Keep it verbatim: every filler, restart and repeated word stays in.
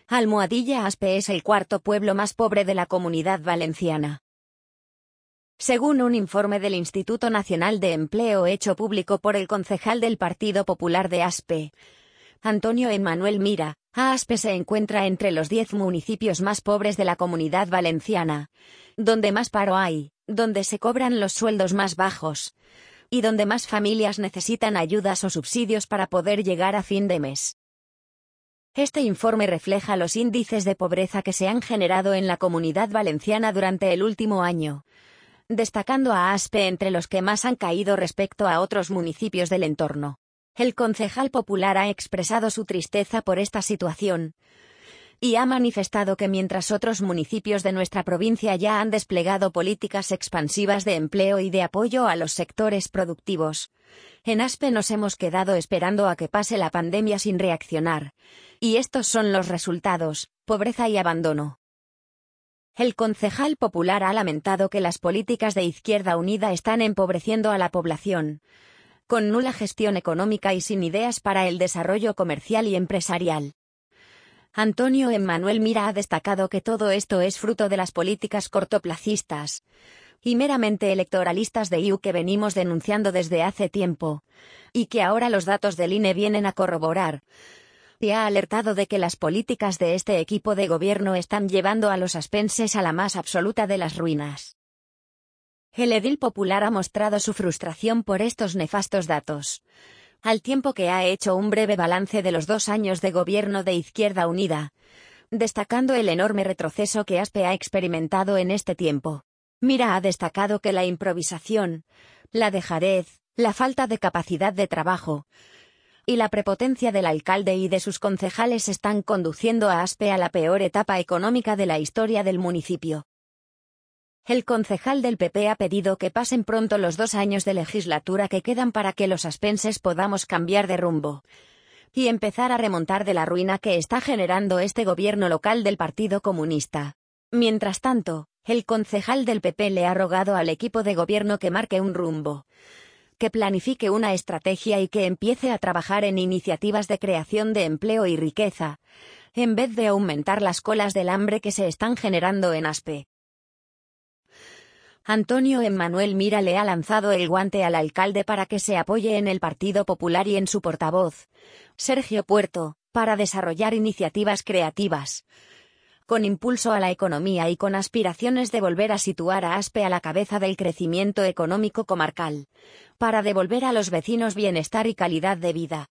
Almohadilla Aspe es el cuarto pueblo más pobre de la Comunidad Valenciana. Según un informe del Instituto Nacional de Empleo hecho público por el concejal del Partido Popular de Aspe, Antonio Emmanuel Mira, Aspe se encuentra entre los diez municipios más pobres de la Comunidad Valenciana, donde más paro hay, donde se cobran los sueldos más bajos, y donde más familias necesitan ayudas o subsidios para poder llegar a fin de mes. Este informe refleja los índices de pobreza que se han generado en la Comunidad Valenciana durante el último año, destacando a Aspe entre los que más han caído respecto a otros municipios del entorno. El concejal popular ha expresado su tristeza por esta situación y ha manifestado que mientras otros municipios de nuestra provincia ya han desplegado políticas expansivas de empleo y de apoyo a los sectores productivos, en Aspe nos hemos quedado esperando a que pase la pandemia sin reaccionar, y estos son los resultados: pobreza y abandono. El concejal popular ha lamentado que las políticas de Izquierda Unida están empobreciendo a la población, con nula gestión económica y sin ideas para el desarrollo comercial y empresarial. Antonio Emmanuel Mira ha destacado que todo esto es fruto de las políticas cortoplacistas y meramente electoralistas de I U que venimos denunciando desde hace tiempo, y que ahora los datos del I N E vienen a corroborar, y ha alertado de que las políticas de este equipo de gobierno están llevando a los aspenses a la más absoluta de las ruinas. El edil popular ha mostrado su frustración por estos nefastos datos, al tiempo que ha hecho un breve balance de los dos años de gobierno de Izquierda Unida, destacando el enorme retroceso que Aspe ha experimentado en este tiempo. Mira ha destacado que la improvisación, la dejadez, la falta de capacidad de trabajo y la prepotencia del alcalde y de sus concejales están conduciendo a Aspe a la peor etapa económica de la historia del municipio. El concejal del P P ha pedido que pasen pronto los dos años de legislatura que quedan para que los aspenses podamos cambiar de rumbo y empezar a remontar de la ruina que está generando este gobierno local del Partido Comunista. Mientras tanto, el concejal del P P le ha rogado al equipo de gobierno que marque un rumbo, que planifique una estrategia y que empiece a trabajar en iniciativas de creación de empleo y riqueza, en vez de aumentar las colas del hambre que se están generando en Aspe. Antonio Emmanuel Mira le ha lanzado el guante al alcalde para que se apoye en el Partido Popular y en su portavoz, Sergio Puerto, para desarrollar iniciativas creativas, con impulso a la economía y con aspiraciones de volver a situar a Aspe a la cabeza del crecimiento económico comarcal, para devolver a los vecinos bienestar y calidad de vida.